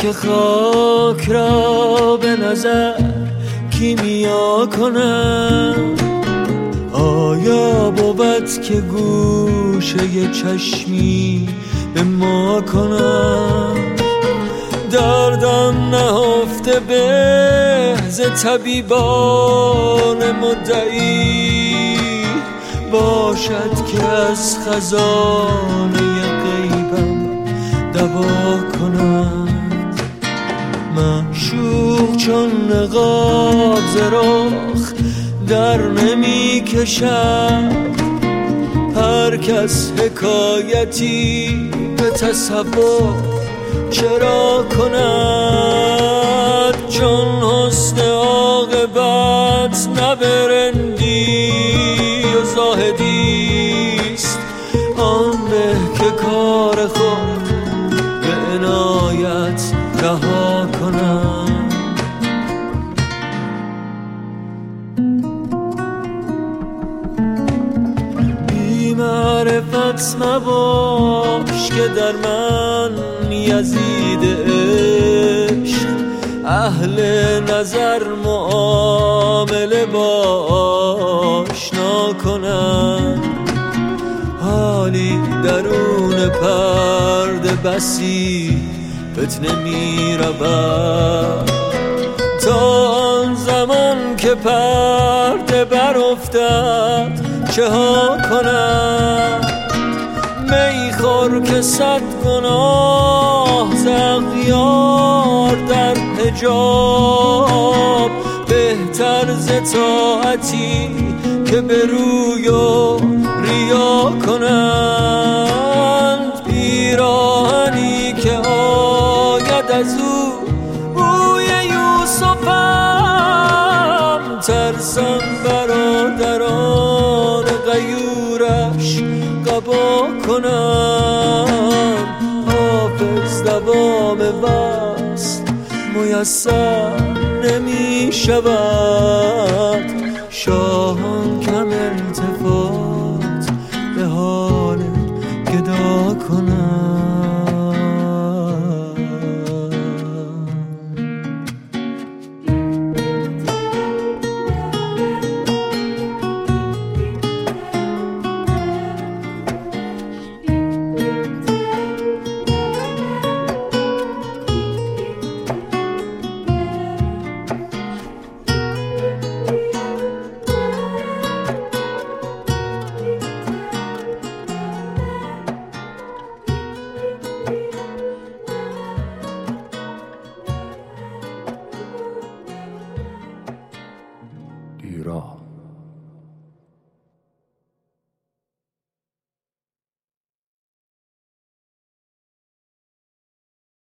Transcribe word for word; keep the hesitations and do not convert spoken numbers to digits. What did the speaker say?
که خاک را به نظر کیمیا کنم، آیا بود که گوشه چشمی به ما کنم؟ دردم نهفته به ز طبیبان مدعی، باشد که از خزانه غیبم دوا کند. معشوق چون نقاب ز رخ در نمی کشد، هر کس حکایتی به تصور چرا کند؟ چون حسن عاقبت نبرندی و زاهدیست، آن به که کار خود به عنایت رها کنم. بی معرفت مباش که در من یزید عشق، اهل نظر معامله با آشنا کنند. حالی درون پرده بسی فتنه می رود، تا آن زمان که پرده برافتد چه ها کنم؟ میخور که صد گناه ز اغیار در حجاب، بهتر ز طاعتی که به روی و ریا کنند. پیراهنی که آید از او بوی یوسفم، ترسم برادران غیورش قبا کنند. حافظ دوام وصل میسر نمی شود، شاهان کم التفات به حال گدا کنند. ایران.